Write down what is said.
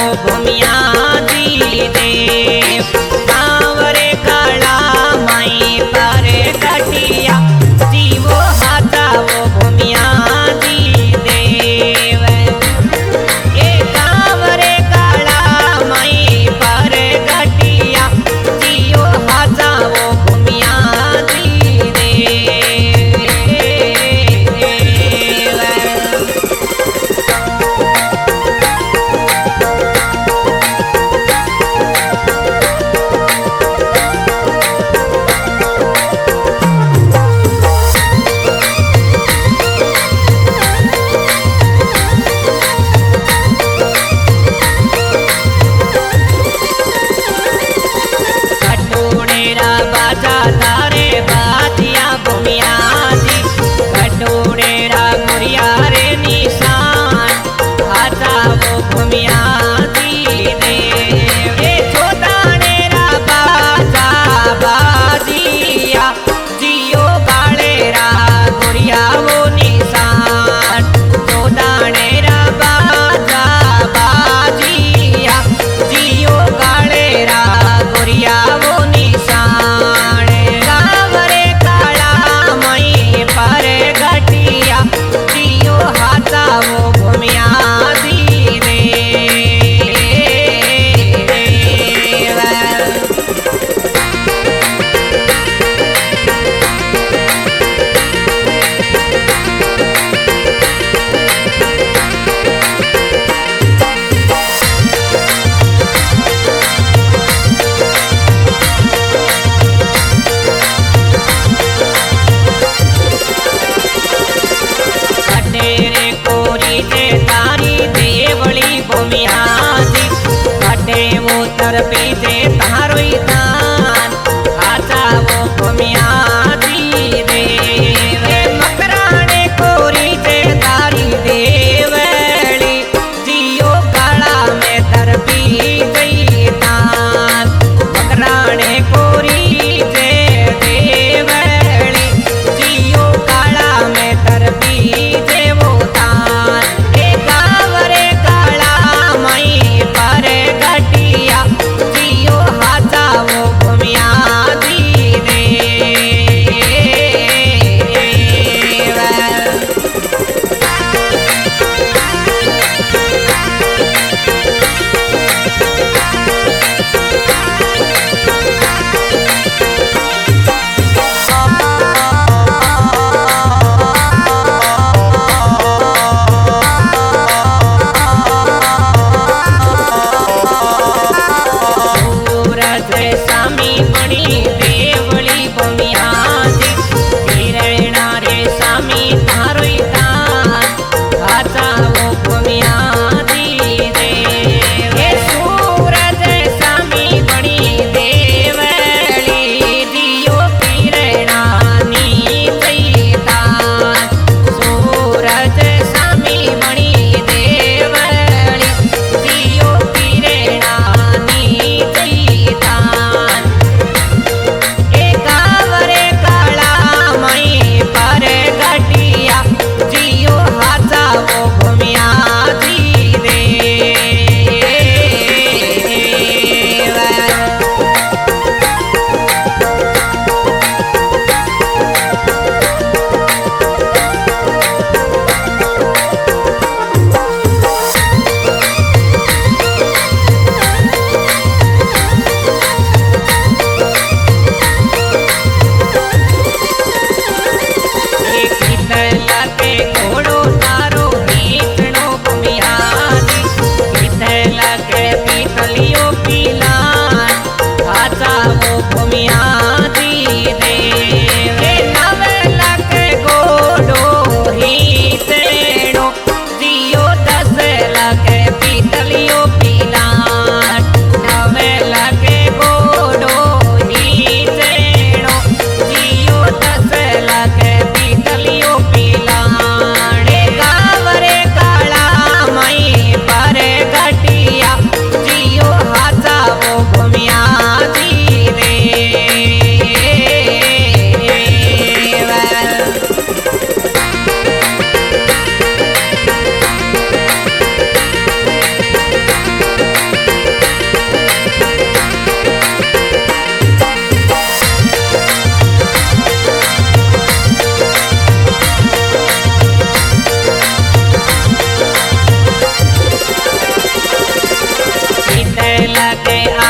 वो भूमिया दी देव कांवरे काला माई पारे कटिया जीवो हाथा वो भूमिया दी देव ए कांवरे काला माई पारे कटिया जीवो हाथा वो भूमिया दी देव बाजा तारे बाजिया भूमिया दी कटोरेरा गुड़िया रे निशान हाथा वो भूमिया दी देव छोदानेरा बाजा बाजिया जियो बालेरा गुड़िया वो निशान छोदानेरा बाजा बाजिया जियो बालेरा गुड़िया वो वो भूमिया दी देव कटेरे कोरी जे तारी देवली भूमिया दी कटे वो तरपी जे तारोई दान हाथा वो भूमिया दी देव मकराने कोरी जे तारी देवली जियो काला में तरपी जई दान मकराने कोरी जे देवली जियो काला में तरपी स्वामी मणि देवली भूमिया दी हिरणा रे स्वामी तारोई दान हाथा वो भूमिया दी देव सूरज स्वामी मणि देवली दियो हिरणा नी दान सूरज स्वामी मणि देवली दियो हिरणा नी दान कांवरे काला माई पर घटिया जियो हाथा वो भूमिया दी देव घोड़ो तारो नीचनो भूमिया दी के पीतलियो पीलान हाथा वो भूमिया दी देव नवेला के घोड़ो ही तेणो दियो 10 लाख पीतलियो पीलान नवेला के घोड़ो ही तेणो दियो 10 लाख पीतलियो पीलान कांवरे काला माई पर घटिया जियो हाथा वो लगे